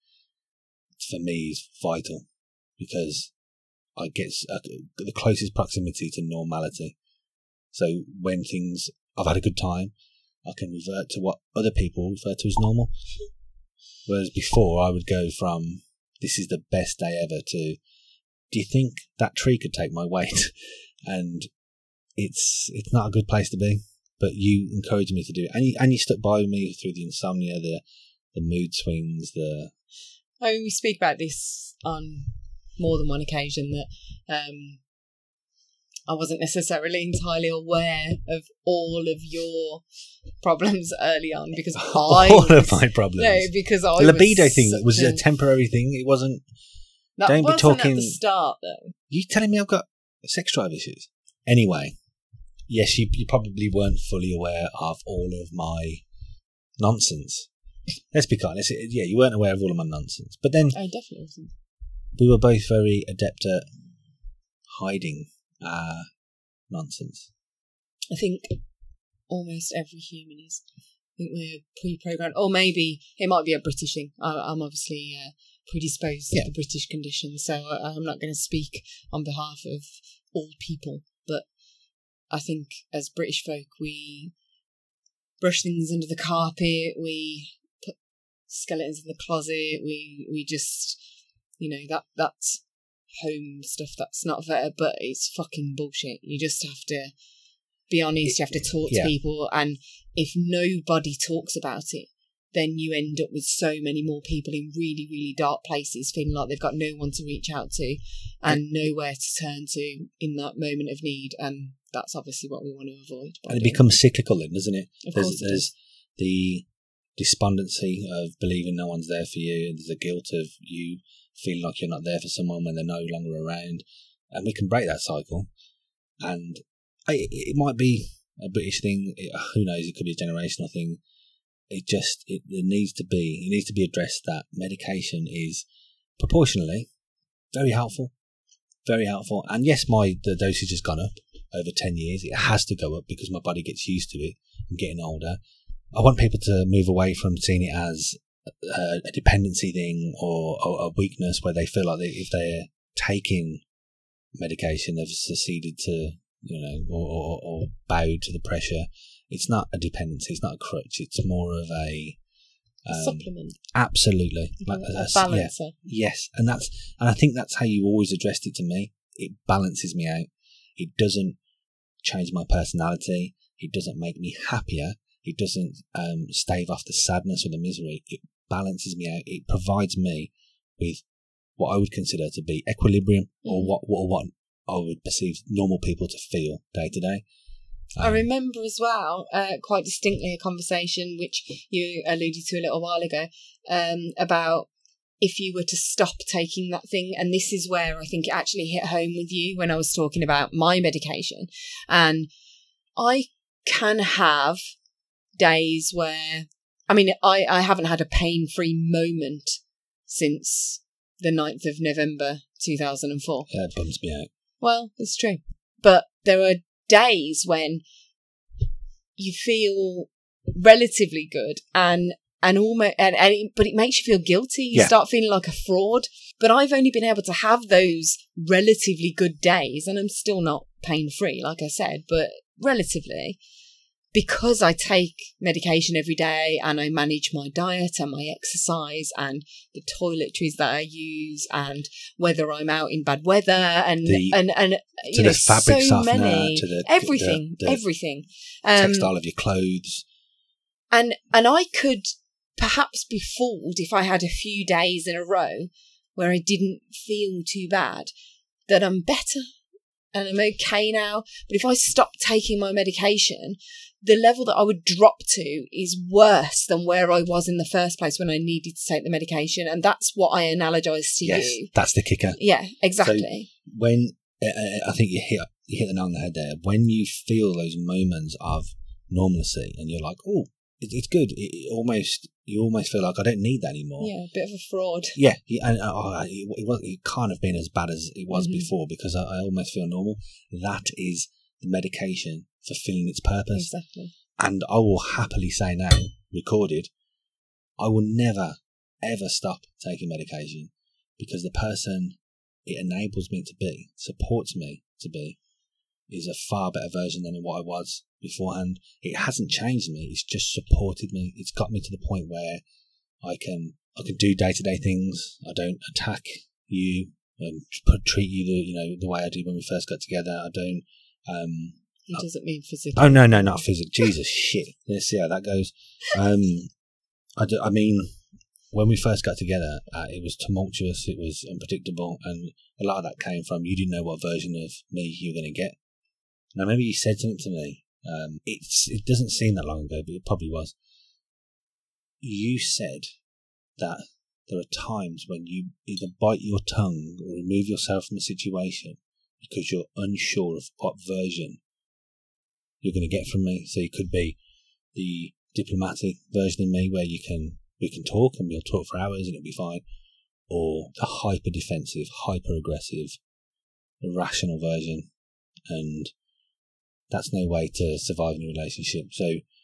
for me, is vital because I get uh, the closest proximity to normality. So when things, I've had a good time, I can revert to what other people refer to as normal. Whereas before, I would go from, this is the best day ever, to, do you think that tree could take my weight? And it's it's not a good place to be. But you encouraged me to do it. And you, and you stuck by me through the insomnia, the the mood swings, the... I mean, we speak about this on more than one occasion, that um, I wasn't necessarily entirely aware of all of your problems early on because I all was, of my problems. No, because I the libido was thing was a, a temporary thing. It wasn't. That don't wasn't be talking at the start, though. You telling me I've got sex drive issues? Anyway, yes, you you probably weren't fully aware of all of my nonsense. Let's be honest. Yeah, you weren't aware of all of my nonsense. But then I definitely wasn't. We were both very adept at hiding our nonsense. I think almost every human is. I think we're pre-programmed, or maybe it might be a British thing. I, I'm obviously uh, predisposed Yeah. to the British conditions, so I, I'm not going to speak on behalf of all people. But I think as British folk, we brush things under the carpet, we put skeletons in the closet, we we just, you know, that that's home stuff. That's not fair, but it's fucking bullshit. You just have to be honest, you have to talk Yeah. to people, and if nobody talks about it, then you end up with so many more people in really, really dark places feeling like they've got no one to reach out to and nowhere to turn to in that moment of need, and that's obviously what we want to avoid. And it becomes cyclical then, doesn't it? Of there's course it there's does. the despondency of believing no one's there for you, and there's the guilt of you feeling like you're not there for someone when they're no longer around, and we can break that cycle. And I, it might be a British thing, it, who knows, it could be a generational thing. It just, it, it needs to be, it needs to be addressed that medication is proportionally very helpful, very helpful. And yes, my the dosage has gone up over ten years. It has to go up because my body gets used to it. I'm getting older. I want people to move away from seeing it as a, a dependency thing or, or a weakness where they feel like they, if they're taking medication, they've succeeded to, you know, or, or, or bowed to the pressure. It's not a dependency. It's not a crutch. It's more of a um, supplement. Absolutely, A, like, a a- balancer. yeah, yes, and that's and I think that's how you always addressed it to me. It balances me out. It doesn't change my personality. It doesn't make me happier. It doesn't um, stave off the sadness or the misery. It balances me out. It provides me with what I would consider to be equilibrium, or Mm. what, what what I would perceive normal people to feel day to day. I Um, remember as well, uh, quite distinctly, a conversation which you alluded to a little while ago, um, about if you were to stop taking that thing. And this is where I think it actually hit home with you when I was talking about my medication. And I can have days where, I mean, I, I haven't had a pain-free moment since the ninth of November two thousand four. yeah, it bums me out. Well, it's true. But there are days when you feel relatively good and and almost and, and it, but it makes you feel guilty. You Yeah. start feeling like a fraud. But I've only been able to have those relatively good days, and I'm still not pain free, like I said, but relatively, because I take medication every day and I manage my diet and my exercise and the toiletries that I use and whether I'm out in bad weather and The- and and To you know, the fabric so softener, many to the everything the, the everything um, textile of your clothes. and and I could perhaps be fooled if I had a few days in a row where I didn't feel too bad, that I'm better and I'm okay now. But if I stop taking my medication, the level that I would drop to is worse than where I was in the first place when I needed to take the medication. And that's what I analogize to Yes, you. that's the kicker. Yeah, exactly. When uh, I think you hit you hit the nail on the head there. When you feel those moments of normalcy, and you're like, "Oh, it, it's good." It, it almost you almost feel like I don't need that anymore. Yeah, a bit of a fraud. Yeah, yeah, and uh, oh, it, it, was, it can't have been as bad as it was Mhm. before because I, I almost feel normal. That is the medication fulfilling its purpose, Exactly. and I will happily say now, recorded, I will never ever stop taking medication because the person it enables me to be, supports me to be, is a far better version than what I was beforehand. It hasn't changed me. It's just supported me. It's got me to the point where I can I can do day to day things. I don't attack you and treat you the you know the way I did when we first got together. I don't. Um, He doesn't mean physically. Oh no, no, not physical. Jesus shit. Let's see how that goes. Um, I, do, I mean, when we first got together, uh, it was tumultuous. It was unpredictable, and a lot of that came from you didn't know what version of me you were going to get. Now, maybe you said something to me. Um, it's it doesn't seem that long ago, but it probably was. You said that there are times when you either bite your tongue or remove yourself from a situation because you're unsure of what version you're going to get from me. So it could be the diplomatic version of me where you can we can talk and we'll talk for hours and it'll be fine, or the hyper defensive, hyper aggressive, irrational version, and that's no way to survive in a relationship. So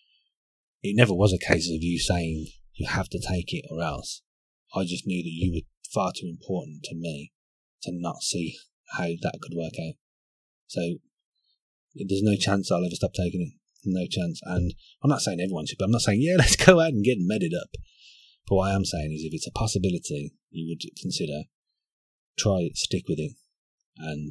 it never was a case of you saying you have to take it or else. I just knew that you were far too important to me to not see how that could work out. So there's no chance I'll ever stop taking it. No chance. And I'm not saying everyone should, but I'm not saying, yeah, let's go out and get medded up. But what I am saying is if it's a possibility you would consider, try it, stick with it, and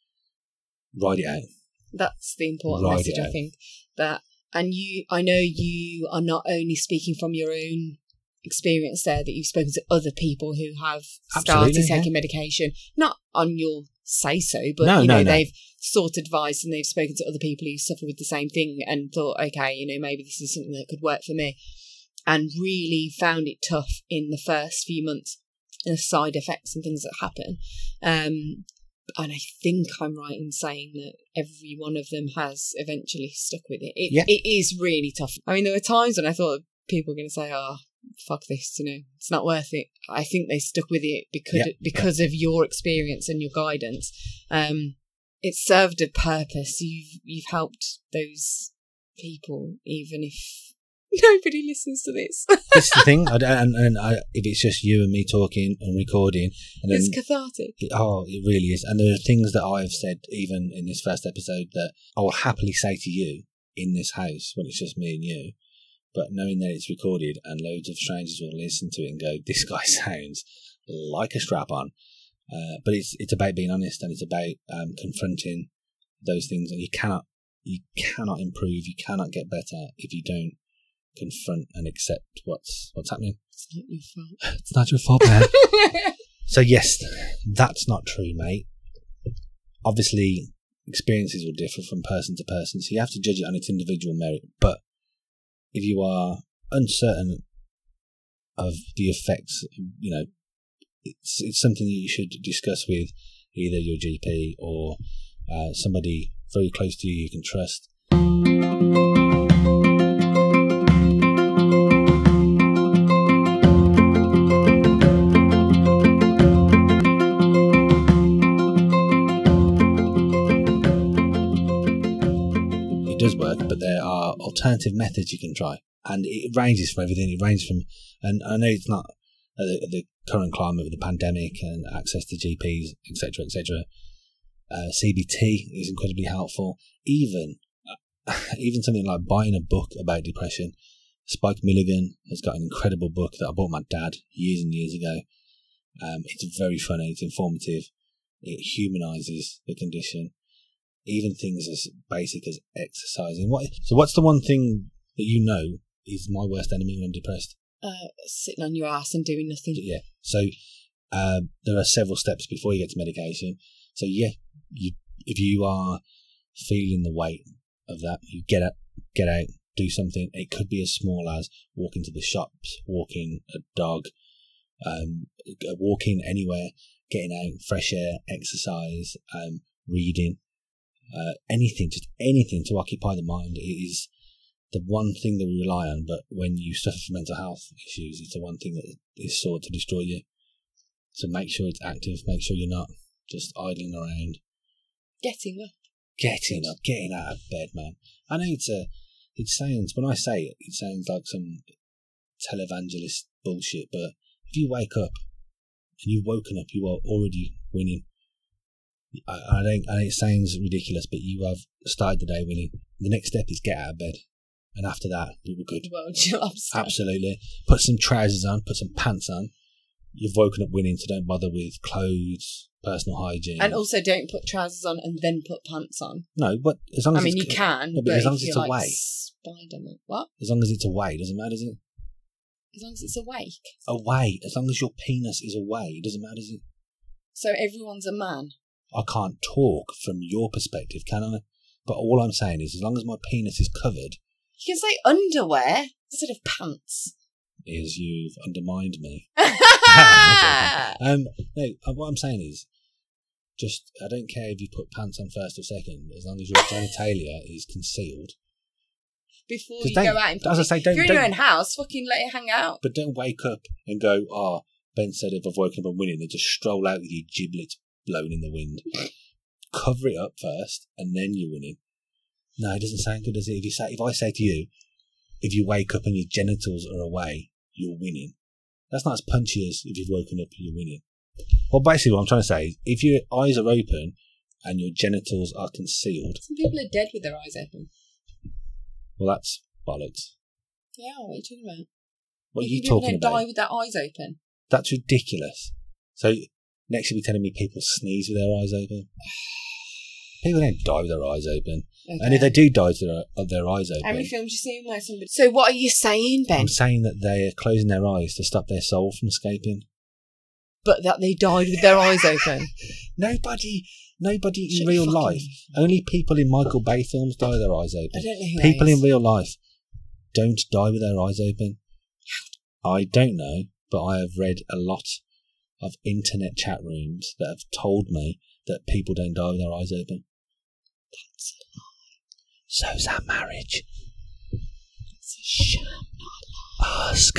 ride it out. That's the important Ride message, I think. That, and you, I know you are not only speaking from your own experience there, that you've spoken to other people who have started Absolutely, taking yeah. medication, not on your say so, but No, you know no, no. they've sought advice and they've spoken to other people who suffer with the same thing and thought, okay, you know, maybe this is something that could work for me, and really found it tough in the first few months, and the side effects and things that happen. Um, and I think I'm right in saying that every one of them has eventually stuck with it. It, Yeah. it is really tough. I mean, there were times when I thought people were going to say, oh, fuck this, you know, it's not worth it. I think they stuck with it because Yeah. because of your experience and your guidance. Um, it served a purpose. You've you've helped those people, even if nobody listens to this. This is the thing. I, and and I, if it's just you and me talking and recording, and then It's cathartic. It, oh, it really is. And there are things that I've said, even in this first episode, that I will happily say to you in this house when it's just me and you. But knowing that it's recorded and loads of strangers will listen to it and go, this guy sounds like a strap-on. Uh, but it's it's about being honest, and it's about um, confronting those things. And you cannot you cannot improve, you cannot get better if you don't confront and accept what's what's happening. It's not your fault. It's not your fault, man. So yes, that's not true, mate. Obviously, experiences will differ from person to person, so you have to judge it on its individual merit. But if you are uncertain of the effects, you know, it's it's something that you should discuss with either your G P or uh, somebody very close to you you can trust. It does work, but there are alternative methods you can try, and it ranges from everything. It ranges from, and I know it's not uh, the, the current climate with the pandemic and access to G Ps, et cetera, et cetera. Uh, C B T is incredibly helpful. Even, uh, even something like buying a book about depression. Spike Milligan has got an incredible book that I bought my dad years and years ago. Um, it's very funny. It's informative. It humanises the condition. Even things as basic as exercising. What? So what's the one thing that you know is my worst enemy when I'm depressed? Uh, sitting on your ass and doing nothing. Yeah. So uh, there are several steps before you get to medication. So yeah, you if you are feeling the weight of that, you get up, get out, do something. It could be as small as walking to the shops, walking a dog, um, walking anywhere, getting out, fresh air, exercise, um, reading. Uh, anything, just anything to occupy the mind. It is the one thing that we rely on, but when you suffer from mental health issues, it's the one thing that is sought to destroy you. So make sure it's active, make sure you're not just idling around. Getting up. Getting up, getting out of bed, man. I know it's a, it sounds, when I say it, it sounds like some televangelist bullshit, but you wake up and you've woken up, you are already winning. I, I don't. I know it sounds ridiculous, but you have started the day winning. The next step is get out of bed, and after that, we were good. Well, lobster. Absolutely. Put some trousers on, put some pants on. You've woken up winning, so don't bother with clothes, personal hygiene. And also don't put trousers on and then put pants on. No, but as long as I mean, it's, you can, no, but, but as long if as it's you're away. like Spider-Man. What? As long as it's away, doesn't matter, does it? As long as it's awake. Away. As long as your penis is away, it doesn't matter, does it? So everyone's a man. I can't talk from your perspective, can I? But all I'm saying is, as long as my penis is covered, You can say underwear instead of pants. is you've undermined me. um, no, what I'm saying is, just I don't care if you put pants on first or second, as long as your genitalia is concealed. Before 'Cause you don't- go out in as I public. say, don't- if you're in your don't- own house, fucking let it hang out. But don't wake up and go, oh, Ben said if I've woken up and winning, then just stroll out with your giblets blown in the wind. Cover it up first, and then you're winning. No, it doesn't sound good, does it? If you say, if I say to you, if you wake up and your genitals are away, you're winning. That's not as punchy as if you've woken up and you're winning. Well, basically what I'm trying to say is, if your eyes are open and your genitals are concealed... Some people are dead with their eyes open. Well, that's bollocks. Yeah, what are you talking about? What are If you people talking don't about? die with their eyes open. That's ridiculous. So, next you'll be telling me people sneeze with their eyes open? People don't die with their eyes open. Okay. And if they do die with their, of their eyes How many open, films you seen where somebody... So what are you saying, Ben? I'm saying that they are closing their eyes to stop their soul from escaping. But that they died with their eyes open. Nobody, nobody in Shut real your fucking life, only people in Michael Bay films die with their eyes I open. don't know who People that in is. real life don't die with their eyes open. I don't know, but I have read a lot of internet chat rooms that have told me that people don't die with their eyes open. That's a lie. So's our marriage. It's a sham, not a lie. Ask.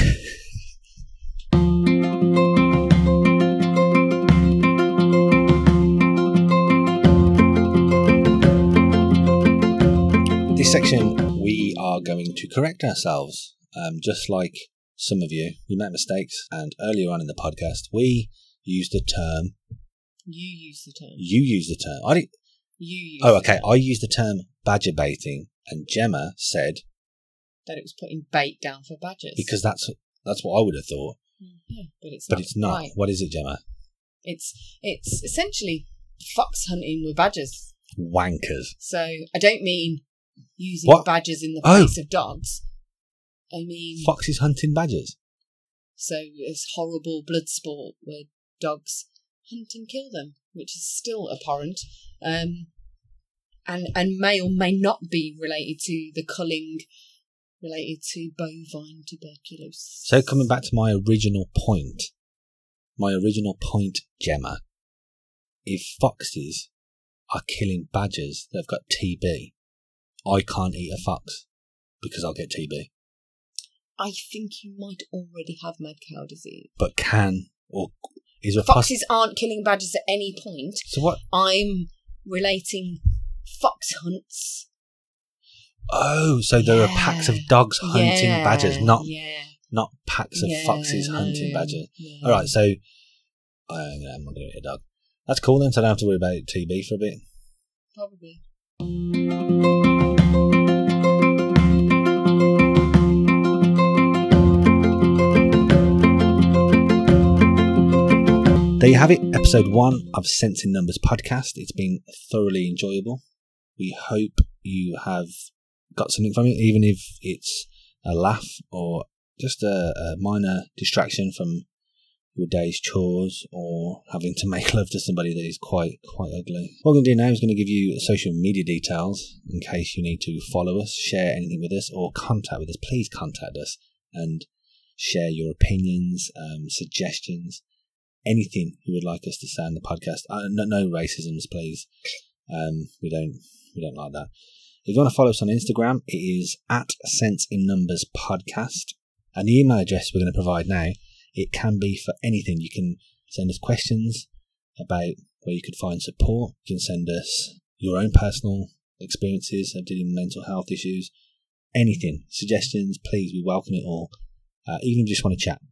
This section, we are going to correct ourselves. Um, just like some of you, we make mistakes, and earlier on in the podcast, we used the term. You use the term. You used the term. I didn't. You use Oh, the okay. term. I used the term badger baiting, and Gemma said That it was putting bait down for badgers. because that's that's what I would have thought, Yeah, but it's but not. it's not. Right. What is it, Gemma? It's it's essentially fox hunting with badgers. Wankers. So I don't mean using What? badgers in the Oh. place of dogs. I mean, Foxes hunting badgers. so it's horrible blood sport where dogs hunt and kill them, which is still abhorrent, um, and and may or may not be related to the culling related to bovine tuberculosis. So coming back to my original point, my original point, Gemma, if foxes are killing badgers that have got T B, I can't eat a fox because I'll get T B. I think you might already have mad cow disease. But can or is there a poss- Foxes aren't killing badgers at any point. So what? I'm relating fox hunts. Oh, so there are Yeah. packs of dogs hunting Yeah, badgers, not yeah, not packs of yeah, foxes no, hunting badgers. no. All right, so I, I'm not going to eat a dog. That's cool then, so I don't have to worry about T B for a bit. Probably. There you have it, episode one of Sense in Numbers podcast. It's been thoroughly enjoyable. We hope you have got something from it, even if it's a laugh or just a, a minor distraction from your day's chores or having to make love to somebody that is quite quite ugly. What we're going to do now is going to give you social media details in case you need to follow us, share anything with us, or contact with us. Please contact us and share your opinions, um, suggestions, anything you would like us to say on the podcast. Uh, no, no racisms, please. Um, we don't we don't like that. If you want to follow us on Instagram, it is at Sense in Numbers Podcast. And the email address we're going to provide now, it can be for anything. You can send us questions about where you could find support. You can send us your own personal experiences of dealing with mental health issues. Anything, suggestions, please, we welcome it all. Uh, even if you just want to chat.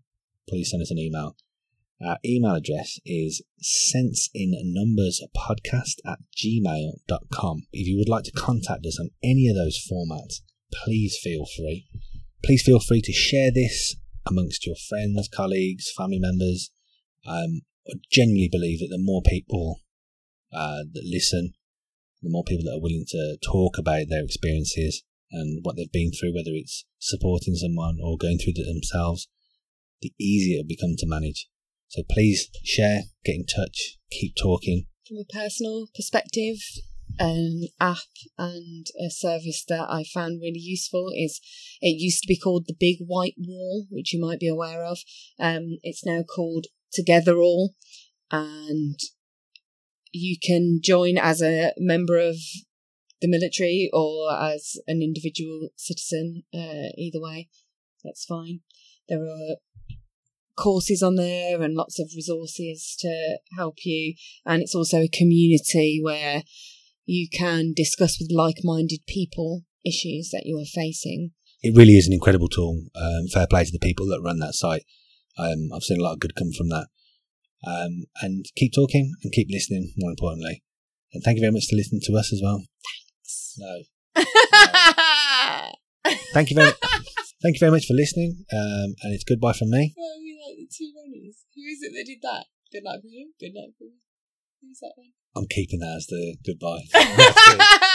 please send us an email. Our email address is senseinnumberspodcast at gmail dot com. If you would like to contact us on any of those formats, please feel free. Please feel free to share this amongst your friends, colleagues, family members. Um, I genuinely believe that the more people uh, that listen, the more people that are willing to talk about their experiences and what they've been through, whether it's supporting someone or going through it themselves, the easier it will become to manage. So please share, get in touch, keep talking. From a personal perspective, an app and a service that I found really useful is, it used to be called the Big White Wall, which you might be aware of. Um, it's now called Together All, and you can join as a member of the military or as an individual citizen. Uh, either way, that's fine. There are courses on there and lots of resources to help you, and it's also a community where you can discuss with like-minded people issues that you are facing. It really is an incredible tool. Um, fair play to the people that run that site. Um, I've seen a lot of good come from that. Um, and keep talking and keep listening, more importantly. And thank you very much for listening to us as well. Thanks. No. no. Thank you very Thank you very much for listening. Um, and it's goodbye from me. Oh, we like the two runners. Who is it that did that? Good night for you. Good night for you. Who's that one? I'm keeping that as the goodbye.